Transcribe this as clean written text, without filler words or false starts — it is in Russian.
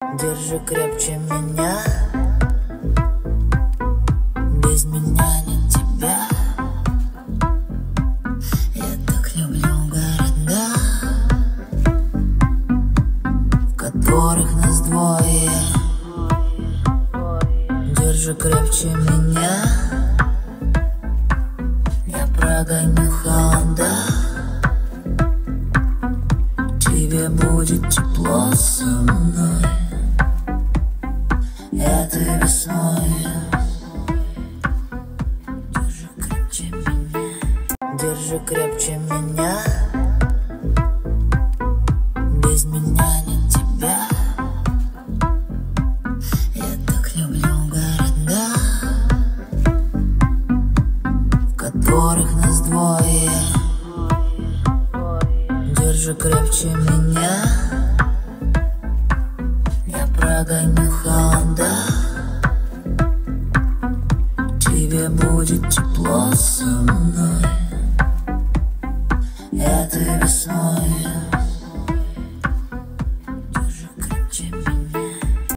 Держи крепче меня, без меня нет тебя. Я так люблю города, в которых нас двое. Держи крепче меня, я прогоню холода. Тебе будет тепло со мной этой весной. Держи крепче меня, держи крепче меня, без меня нет тебя. Я так люблю города, в которых нас двое. Держи крепче меня, я прогоню холода. Тебе будет тепло со мной